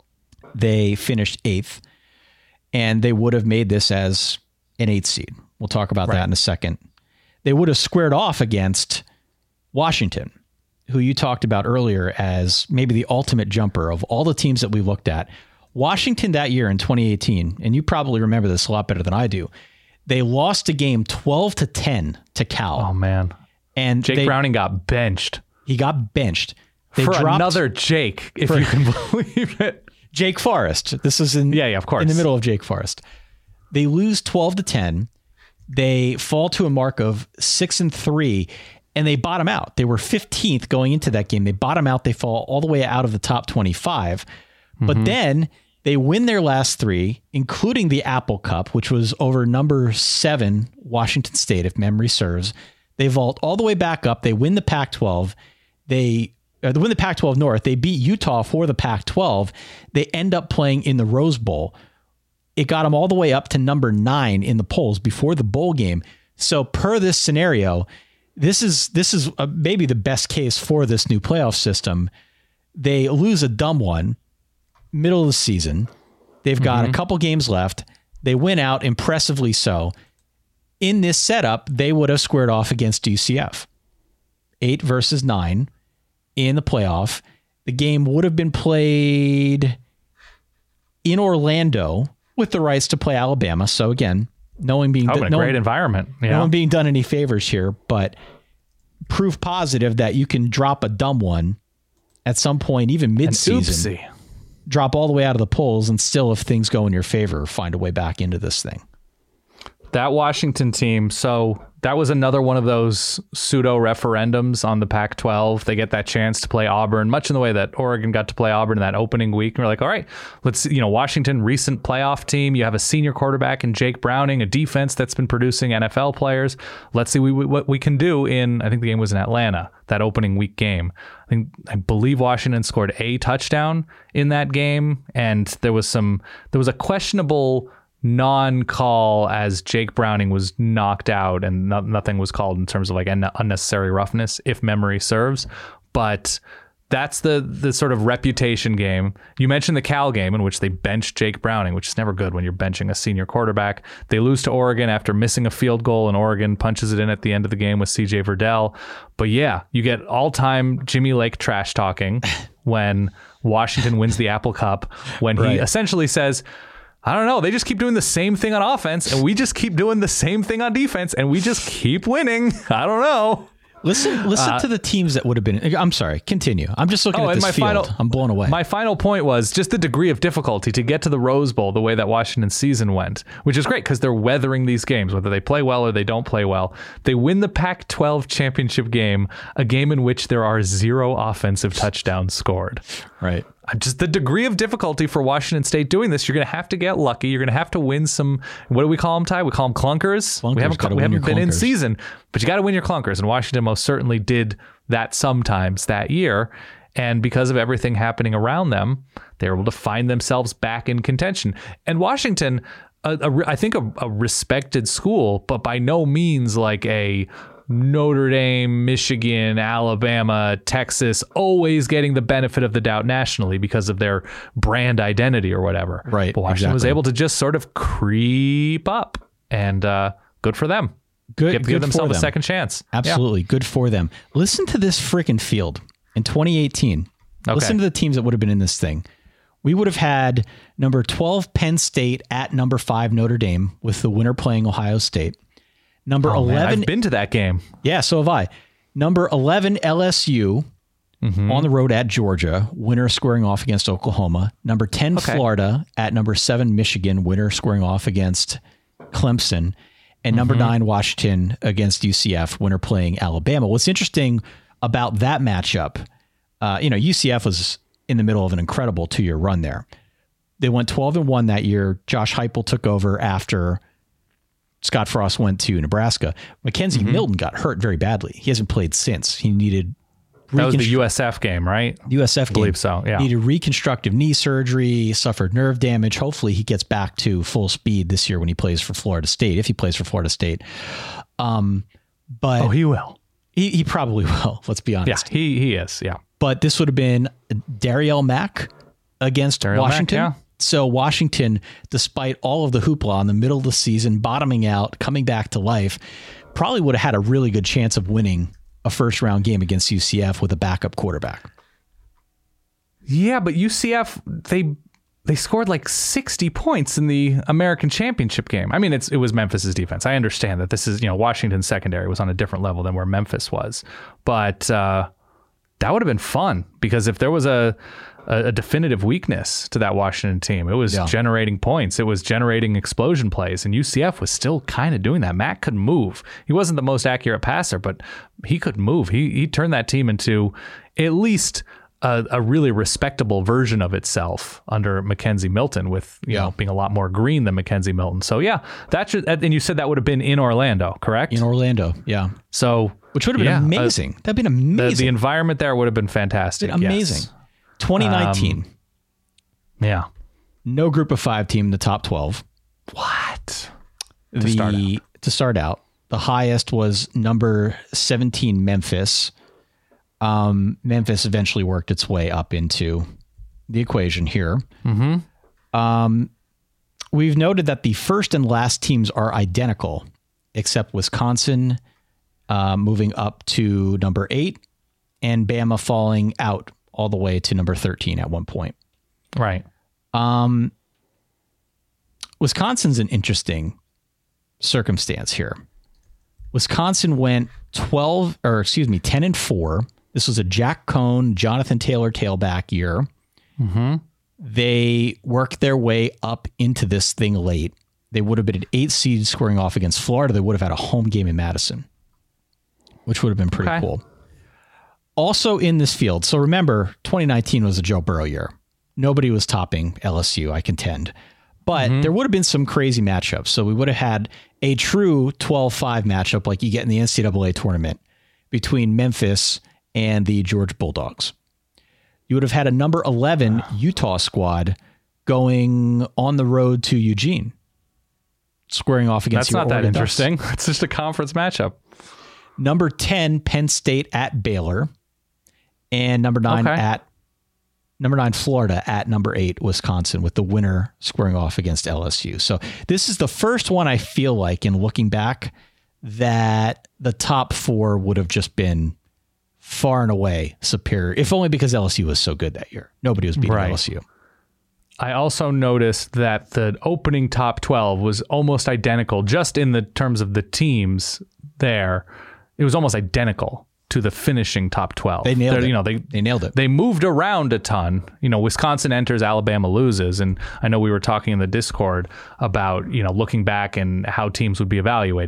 They finished 8th, and they would have made this as an 8th seed. We'll talk about that in a second. They would have squared off against Washington, who you talked about earlier as maybe the ultimate jumper of all the teams that we looked at. Washington that year in 2018, and you probably remember this a lot better than I do, they lost a game 12-10 to Cal. Oh, man. And Jake Browning got benched. He got benched. They for dropped another Jake, if you can believe it. Jake Forrest. This is of course. in the middle of Jake Forrest. They lose 12-10. They fall to a mark of 6-3, and they bottom out. They were 15th going into that game. They bottom out. They fall all the way out of the top 25. But then they win their last 3, including the Apple Cup, which was over number 7, Washington State, if memory serves. They vault all the way back up. They win the Pac-12. They win the Pac-12 North. They beat Utah for the Pac-12. They end up playing in the Rose Bowl. It got them all the way up to number 9 in the polls before the bowl game. So per this scenario, this is maybe the best case for this new playoff system. They lose a dumb one middle of the season. They've got a couple games left. They win out impressively so. In this setup, they would have squared off against UCF. 8 versus 9 in the playoff. The game would have been played in Orlando with the rights to play Alabama. So again, no one being great environment. Yeah. No one being done any favors here, but proof positive that you can drop a dumb one at some point, even mid-season. Drop all the way out of the polls and still, if things go in your favor, find a way back into this thing. That Washington team, so that was another one of those pseudo referendums on the Pac-12. They get that chance to play Auburn, much in the way that Oregon got to play Auburn in that opening week. And we're like, all right, let's, Washington, recent playoff team. You have a senior quarterback in Jake Browning, a defense that's been producing NFL players. Let's see what we can do in, I think the game was in Atlanta, that opening week game. I believe Washington scored a touchdown in that game. And there was a questionable non-call as Jake Browning was knocked out and nothing was called in terms of like unnecessary roughness, if memory serves. But that's the sort of reputation game. You mentioned the Cal game in which they benched Jake Browning, which is never good when you're benching a senior quarterback. They lose to Oregon after missing a field goal, and Oregon punches it in at the end of the game with CJ Verdell. But yeah, you get all-time Jimmy Lake trash talking when Washington wins the Apple Cup, when he essentially says, I don't know. They just keep doing the same thing on offense, and we just keep doing the same thing on defense, and we just keep winning. I don't know. Listen to the teams that would have been. I'm sorry. Continue. I'm just looking at this field. I'm blown away. My final point was just the degree of difficulty to get to the Rose Bowl the way that Washington's season went, which is great because they're weathering these games, whether they play well or they don't play well. They win the Pac-12 championship game, a game in which there are 0 offensive touchdowns scored. Right. just the degree of difficulty for Washington State doing this. You're going to have to get lucky. You're going to have to win some, what do we call them, Ty? We call them clunkers. We haven't been in season, but you got to win your clunkers. And Washington most certainly did that sometimes that year. And because of everything happening around them, they were able to find themselves back in contention. And Washington, I think a respected school, but by no means like a Notre Dame, Michigan, Alabama, Texas, always getting the benefit of the doubt nationally because of their brand identity or whatever. Right. But Washington was able to just sort of creep up, and good for them. Give themselves a second chance. Absolutely. Yeah. Good for them. Listen to this freaking field in 2018. Okay. Listen to the teams that would have been in this thing. We would have had number 12 Penn State at number 5 Notre Dame, with the winner playing Ohio State. Number 11. Man, I've been to that game. Yeah, so have I. Number 11 LSU on the road at Georgia, winner squaring off against Oklahoma. Number 10 Florida at number 7 Michigan, winner squaring off against Clemson. And number 9 Washington against UCF, winner playing Alabama. What's interesting about that matchup, UCF was in the middle of an incredible 2-year run there. They went 12-1 that year. Josh Heupel took over after Scott Frost went to Nebraska. Mackenzie Milton got hurt very badly. He hasn't played since. He needed... That was the USF game, right? USF game. I believe so, yeah. Needed reconstructive knee surgery, suffered nerve damage. Hopefully he gets back to full speed this year when he plays for Florida State, if he plays for Florida State. But he will. He probably will, let's be honest. Yeah, he is, yeah. But this would have been Dariel Mack against Washington. Mack, yeah. So Washington, despite all of the hoopla in the middle of the season, bottoming out, coming back to life, probably would have had a really good chance of winning a first-round game against UCF with a backup quarterback. Yeah, but UCF, they scored like 60 points in the American Championship game. I mean, it was Memphis's defense. I understand that this is, Washington's secondary was on a different level than where Memphis was. But that would have been fun, because if there was a definitive weakness to that Washington team, it was generating points. It was generating explosion plays, and UCF was still kind of doing that. Matt could move. He wasn't the most accurate passer, but he could move. He turned that team into at least a really respectable version of itself under Mackenzie Milton, with being a lot more green than Mackenzie Milton. So and you said that would have been in Orlando, correct? In Orlando, yeah. So which would have been amazing. That'd been amazing. The environment there would have been fantastic. Amazing. Yes. 2019. No group of 5 team in the top 12. What? To start out, the highest was number 17 Memphis. Memphis eventually worked its way up into the equation here. We've noted that the first and last teams are identical, except Wisconsin moving up to number 8 and Bama falling out all the way to number 13 at one point. Right. Wisconsin's an interesting circumstance here. Wisconsin went 10-4. This was a Jack Cohn, Jonathan Taylor tailback year. They worked their way up into this thing late. They would have been an 8 seed squaring off against Florida. They would have had a home game in Madison, which would have been pretty cool. Also in this field, so remember, 2019 was a Joe Burrow year. Nobody was topping LSU, I contend. But there would have been some crazy matchups. So we would have had a true 12-5 matchup like you get in the NCAA tournament between Memphis and the Georgia Bulldogs. You would have had a number 11 Utah squad going on the road to Eugene, squaring off against That's not Oregon that interesting. Ducks. It's just a conference matchup. Number 10 Penn State at Baylor, and number 9 Florida at number 8 Wisconsin, with the winner squaring off against LSU. So this is the first one I feel like, in looking back, that the top 4 would have just been far and away superior, if only because LSU was so good that year. Nobody was beating LSU. I also noticed that the opening top 12 was almost identical, just in the terms of the teams there. It was almost identical to the finishing top 12. They nailed it. They nailed it. They moved around a ton. Wisconsin enters, Alabama loses. And I know we were talking in the Discord about, looking back and how teams would be evaluated.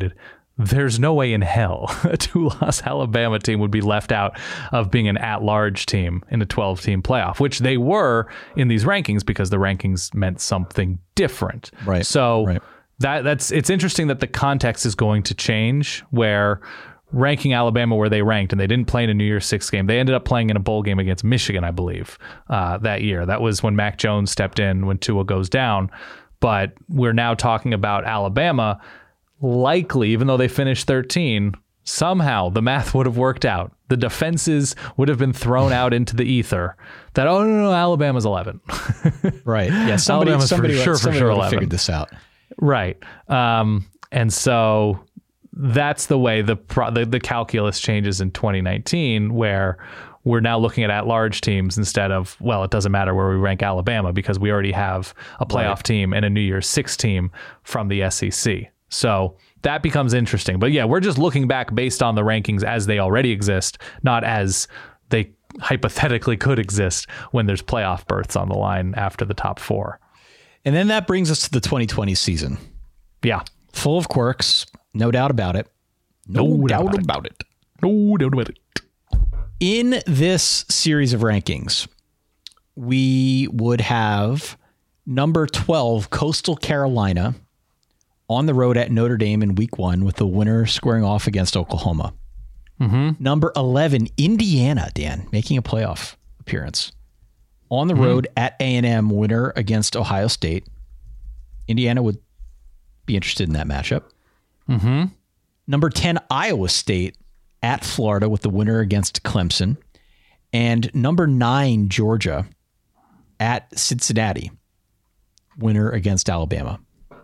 there's no way in hell a 2-loss Alabama team would be left out of being an at-large team in a 12-team playoff, which they were in these rankings because the rankings meant something different. Right. So it's interesting that the context is going to change, where ranking Alabama where they ranked, and they didn't play in a New Year's Six game. They ended up playing in a bowl game against Michigan, I believe, that year. That was when Mac Jones stepped in when Tua goes down. But we're now talking about Alabama. Likely, even though they finished 13, somehow the math would have worked out. The defenses would have been thrown out into the ether that, oh, no, Alabama's 11. Right. Yeah. Somebody for sure 11. Figured this out. Right. And so that's the way the calculus changes in 2019, where we're now looking at large teams instead of, well, it doesn't matter where we rank Alabama because we already have a playoff team and a New Year's Six team from the SEC. So that becomes interesting. But yeah, we're just looking back based on the rankings as they already exist, not as they hypothetically could exist when there's playoff berths on the line after the top 4. And then that brings us to the 2020 season. Yeah. Full of quirks. No doubt about it. No doubt about it. No doubt about it. In this series of rankings, we would have number 12, Coastal Carolina, on the road at Notre Dame in week 1 with the winner squaring off against Oklahoma. Mm-hmm. Number 11, Indiana, Dan, making a playoff appearance. On the road at A&M, winner against Ohio State. Indiana would be interested in that matchup. Mm-hmm. Number 10, Iowa State at Florida with the winner against Clemson. And number 9, Georgia at Cincinnati, winner against Alabama.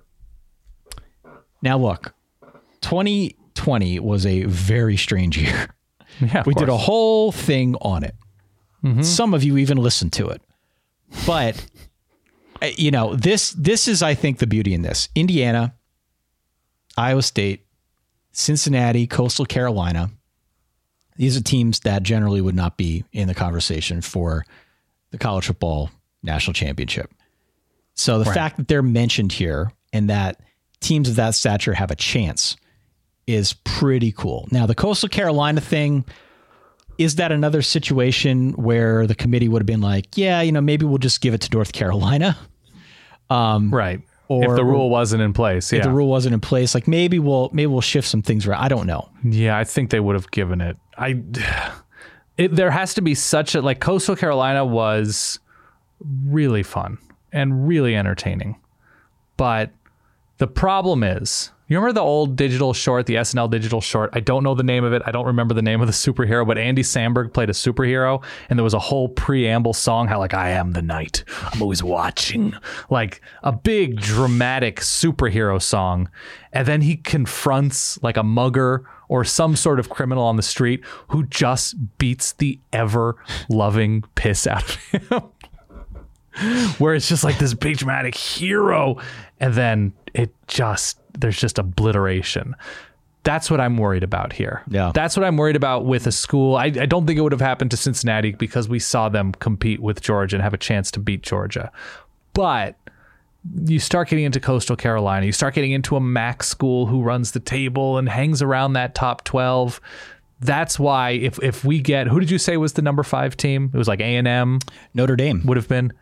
Now, look, 2020 was a very strange year. Yeah, we did a whole thing on it. Mm-hmm. Some of you even listened to it. But, you know, this is, I think, the beauty in this. Indiana, Iowa State, Cincinnati, Coastal Carolina. These are teams that generally would not be in the conversation for the college football national championship. So the fact that they're mentioned here and that teams of that stature have a chance is pretty cool. Now, the Coastal Carolina thing, is that another situation where the committee would have been like, yeah, you know, maybe we'll just give it to North Carolina? Right. Or if the rule wasn't in place. If the rule wasn't in place, like maybe we'll shift some things around. I don't know. Yeah, I think they would have given it. There has to be such a, like, Coastal Carolina was really fun and really entertaining. But the problem is, you remember the old digital short, the SNL digital short? I don't know the name of it. I don't remember the name of the superhero, but Andy Samberg played a superhero, and there was a whole preamble song, how like, I am the night, I'm always watching. Like a big dramatic superhero song. And then he confronts like a mugger or some sort of criminal on the street who just beats the ever-loving piss out of him. Where it's just like this big dramatic hero, and then there's just obliteration. That's what I'm worried about here. Yeah. That's what I'm worried about with a school. I don't think it would have happened to Cincinnati because we saw them compete with Georgia and have a chance to beat Georgia. But you start getting into Coastal Carolina, you start getting into a MAC school who runs the table and hangs around that top 12. That's why if we get, who did you say was the number 5 team? It was like A&M. Notre Dame would have been,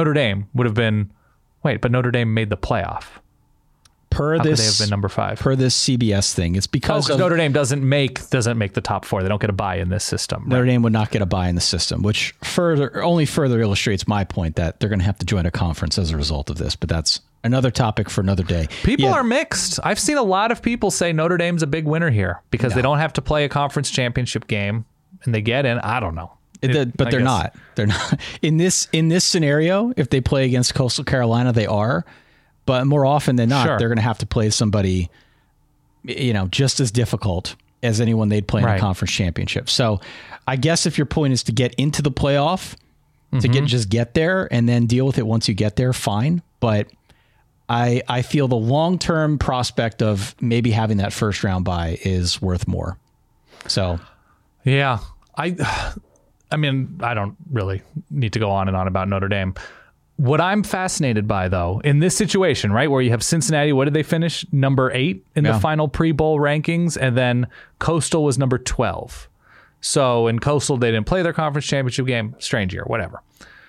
wait, but Notre Dame made the playoff. How could they have been number 5? Per this CBS thing, it's because Notre Dame doesn't make the top 4. They don't get a bye in this system. Right? Notre Dame would not get a bye in the system, which only further illustrates my point that they're going to have to join a conference as a result of this. But that's another topic for another day. People are mixed. I've seen a lot of people say Notre Dame's a big winner here because they don't have to play a conference championship game and they get in. I don't know. But they're not. They're not in this scenario. If they play against Coastal Carolina, they are. But more often than not, they're going to have to play somebody, you know, just as difficult as anyone they'd play in a conference championship. So I guess if your point is to get into the playoff, to get there and then deal with it once you get there, fine. But I feel the long-term prospect of maybe having that first round bye is worth more. So, yeah, I mean, I don't really need to go on and on about Notre Dame. What I'm fascinated by, though, in this situation, right, where you have Cincinnati, what did they finish? Number 8 in the final pre-bowl rankings, and then Coastal was number 12. So in Coastal, they didn't play their conference championship game. Strange year, whatever.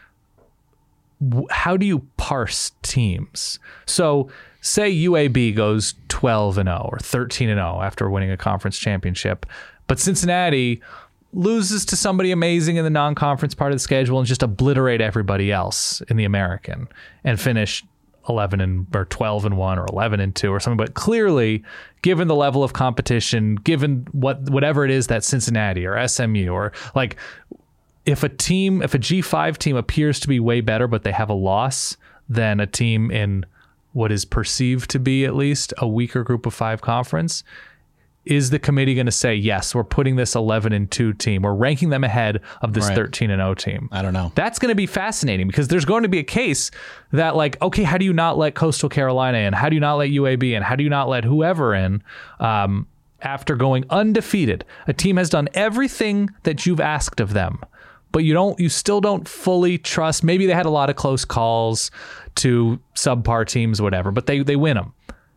How do you parse teams? So say UAB goes 12-0 or 13-0 after winning a conference championship, but Cincinnati loses to somebody amazing in the non-conference part of the schedule and just obliterate everybody else in the American and finish 12-1 or 11-2 or something. But clearly, given the level of competition, given whatever it is that Cincinnati or SMU or like, if a G5 team appears to be way better, but they have a loss than a team in what is perceived to be at least a weaker group of 5 conference, is the committee going to say, yes, we're putting this 11-2 team, we're ranking them ahead of this 13-0 team? I don't know. That's going to be fascinating because there's going to be a case that like, okay, how do you not let Coastal Carolina in? How do you not let UAB in? How do you not let whoever in after going undefeated? A team has done everything that you've asked of them, but you still don't fully trust. Maybe they had a lot of close calls to subpar teams, whatever, but they win them.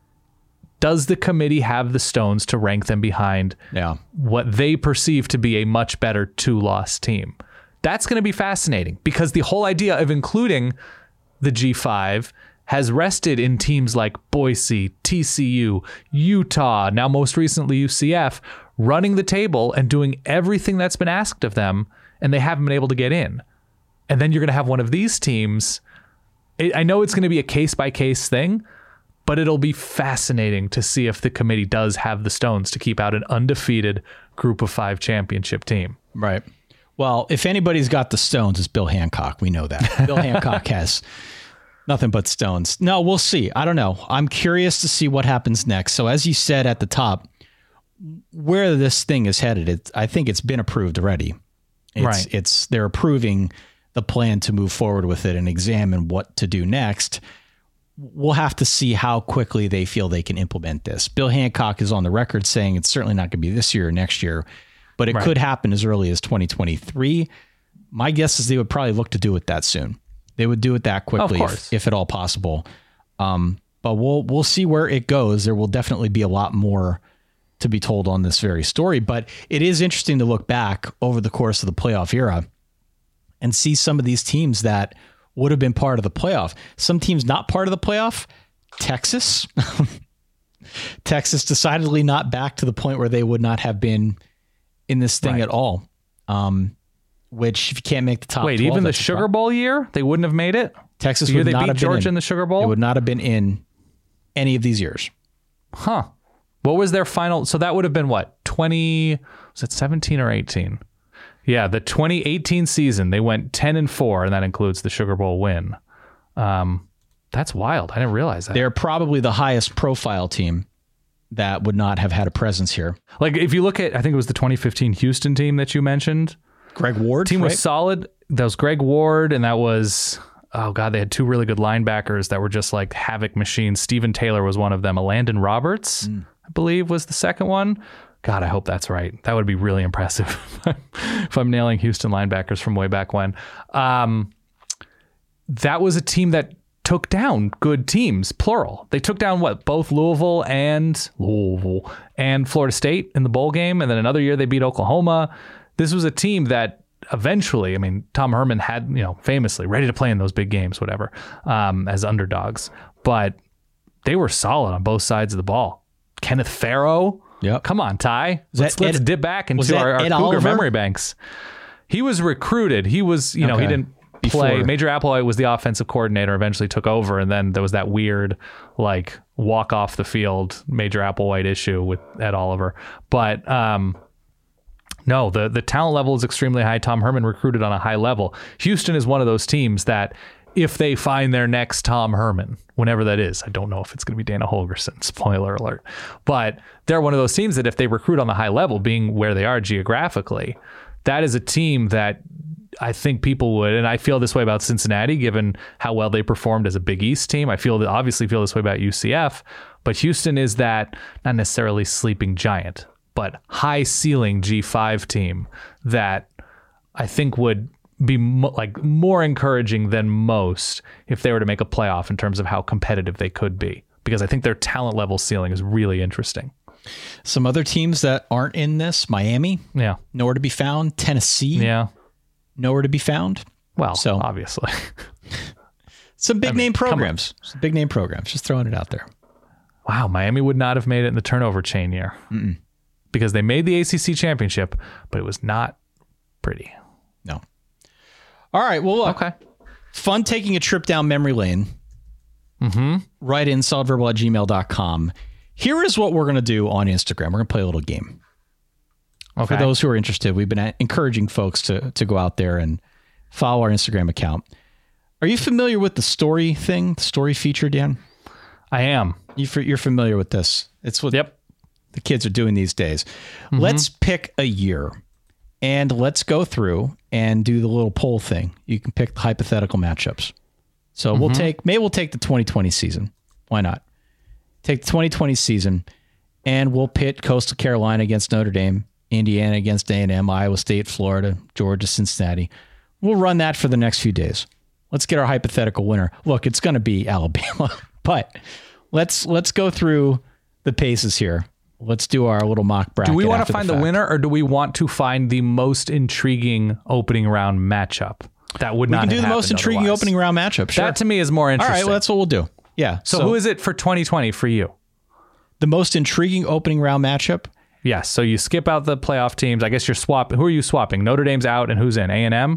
Does the committee have the stones to rank them behind what they perceive to be a much better 2-loss team? That's going to be fascinating because the whole idea of including the G5 has rested in teams like Boise, TCU, Utah, now most recently UCF, running the table and doing everything that's been asked of them, and they haven't been able to get in. And then you're going to have one of these teams. I know it's going to be a case-by-case thing, but it'll be fascinating to see if the committee does have the stones to keep out an undefeated group of 5 championship team. Right. Well, if anybody's got the stones, it's Bill Hancock. We know that. Bill Hancock has nothing but stones. No, we'll see. I don't know. I'm curious to see what happens next. So as you said at the top, where this thing is headed, I think it's been approved already. They're approving the plan to move forward with it and examine what to do next. We'll have to see how quickly they feel they can implement this. Bill Hancock is on the record saying it's certainly not going to be this year or next year, but it could happen as early as 2023. My guess is they would probably look to do it that soon. They would do it that quickly if at all possible. But we'll see where it goes. There will definitely be a lot more to be told on this very story, but it is interesting to look back over the course of the playoff era and see some of these teams that would have been part of the playoff. Some teams not part of the playoff. Texas. Texas decidedly not back to the point where they would not have been in this thing at all. Which if you can't make the top 12, even the Sugar Bowl year, they wouldn't have made it? Texas would not have been Georgia in the Sugar Bowl? They would not have been in any of these years. Huh. What was their final? So that would have been what? 20, was it 17 or 18? Yeah, the 2018 season, they went 10-4, and that includes the Sugar Bowl win. That's wild. I didn't realize that. They're probably the highest profile team that would not have had a presence here. Like if you look at, I think it was the 2015 Houston team that you mentioned. Greg Ward. Team was solid. That was Greg Ward, and that was, oh God, they had 2 really good linebackers that were just like havoc machines. Stephen Taylor was one of them. Landon Roberts, I believe, was the second one. God, I hope that's right. That would be really impressive if I'm nailing Houston linebackers from way back when. That was a team that took down good teams, plural. They took down both Louisville and Florida State in the bowl game, and then another year they beat Oklahoma. This was a team that eventually, I mean, Tom Herman had, famously ready to play in those big games, whatever, as underdogs, but they were solid on both sides of the ball. Kenneth Farrow. Yep. Come on, Ty. Let's dip back into our Cougar memory banks. He was recruited. He was, he didn't play. Major Applewhite was the offensive coordinator, eventually took over, and then there was that weird, walk off the field Major Applewhite issue with Ed Oliver. But no, the talent level is extremely high. Tom Herman recruited on a high level. Houston is one of those teams that if they find their next Tom Herman, whenever that is, I don't know if it's going to be Dana Holgorsen, spoiler alert, but they're one of those teams that if they recruit on the high level, being where they are geographically, that is a team that I think people would, and I feel this way about Cincinnati, given how well they performed as a Big East team. I obviously feel this way about UCF, but Houston is that not necessarily sleeping giant, but high ceiling G5 team that I think would be more encouraging than most if they were to make a playoff in terms of how competitive they could be, because I think their talent level ceiling is really interesting. Some other teams that aren't in this: Miami, nowhere to be found. Tennessee, nowhere to be found. Well, so obviously, some big name programs. Some big name programs. Just throwing it out there. Wow, Miami would not have made it in the turnover chain year because they made the ACC championship, but it was not pretty. No. All right. Well, look. Okay. Fun taking a trip down memory lane. Write in solidverbal@gmail.com. Here is what we're going to do on Instagram. We're going to play a little game. Okay. For those who are interested, we've been encouraging folks to go out there and follow our Instagram account. Are you familiar with the story thing, the story feature, Dan? I am. You're familiar with this. It's what the kids are doing these days. Let's pick a year and let's go through and do the little poll thing. You can pick the hypothetical matchups. So we'll take the 2020 season. Why not? Take the 2020 season and we'll pit Coastal Carolina against Notre Dame, Indiana against A&M, Iowa State, Florida, Georgia, Cincinnati. We'll run that for the next few days. Let's get our hypothetical winner. Look, it's going to be Alabama, but let's go through the paces here. Let's do our little mock bracket. Do we want to find the winner, or do we want to find the most intriguing opening round matchup? That would not have happened. We can do the most intriguing opening round matchup. Sure. That to me is more interesting. All right, well, that's what we'll do. Yeah. So who is it for 2020 for you? The most intriguing opening round matchup? Yes. So you skip out the playoff teams. I guess you're swapping. Who are you swapping? Notre Dame's out, and who's in? A&M?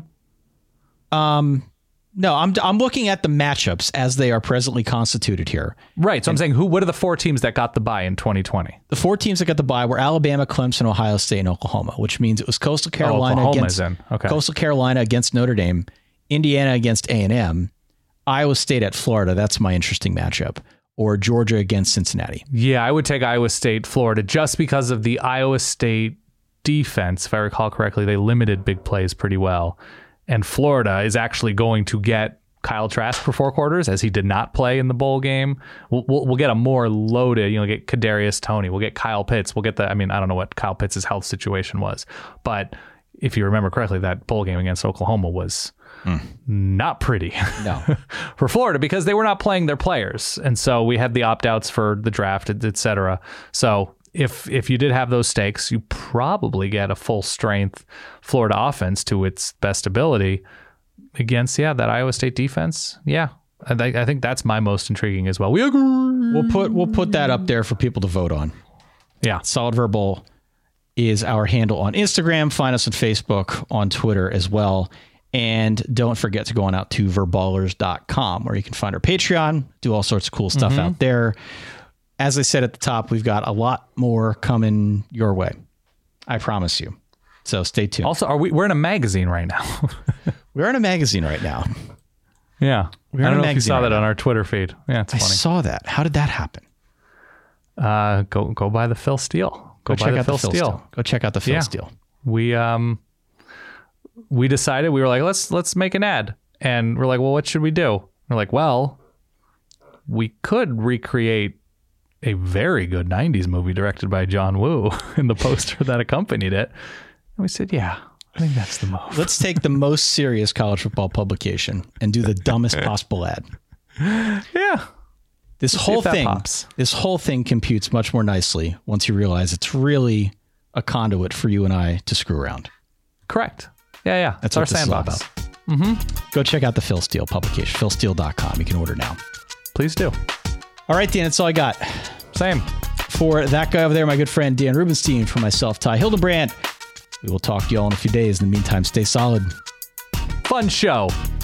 No, I'm looking at the matchups as they are presently constituted here. Right. So I'm saying what are the 4 teams that got the bye in 2020? The 4 teams that got the bye were Alabama, Clemson, Ohio State, and Oklahoma, which means it was Coastal Carolina Coastal Carolina against Notre Dame, Indiana against A&M, Iowa State at Florida. That's my interesting matchup. Or Georgia against Cincinnati. Yeah, I would take Iowa State, Florida, just because of the Iowa State defense. If I recall correctly, they limited big plays pretty well. And Florida is actually going to get Kyle Trask for 4 quarters, as he did not play in the bowl game. We'll get a more loaded, get Kadarius Toney. We'll get Kyle Pitts. We'll get I don't know what Kyle Pitts' health situation was. But if you remember correctly, that bowl game against Oklahoma was not pretty for Florida, because they were not playing their players. And so we had the opt-outs for the draft, et cetera. So if you did have those stakes, you probably get a full strength Florida offense to its best ability against that Iowa State defense. Yeah, I think that's my most intriguing as well. We agree. We'll put that up there for people to vote on. Yeah, Solid Verbal is our handle on Instagram. Find us on Facebook, on Twitter as well. And don't forget to go on out to verballers.com, where you can find our Patreon, do all sorts of cool stuff out there. As I said at the top, we've got a lot more coming your way. I promise you. So stay tuned. Also, we're in a magazine right now. We're in a magazine right now. Yeah. I don't know if you saw that on our Twitter feed. Yeah, it's funny. I saw that. How did that happen? Go buy the Phil Steele. Go check out the Phil Steele. Go check out the Phil Steele. We decided, we were like, let's make an ad. And we're like, well, what should we do? We're like, well, we could recreate a very good 90s movie directed by John Woo in the poster that accompanied it. And we said, yeah, I think that's the move. Let's take the most serious college football publication and do the dumbest possible ad. Yeah. This whole thing computes much more nicely once you realize it's really a conduit for you and I to screw around. Correct. Yeah. That's our what sandbox. Go check out the Phil Steele publication, philsteele.com. You can order now. Please do. All right, Dan, that's all I got. Same. For that guy over there, my good friend Dan Rubenstein, for myself, Ty Hildebrand. We will talk to you all in a few days. In the meantime, stay solid. Fun show.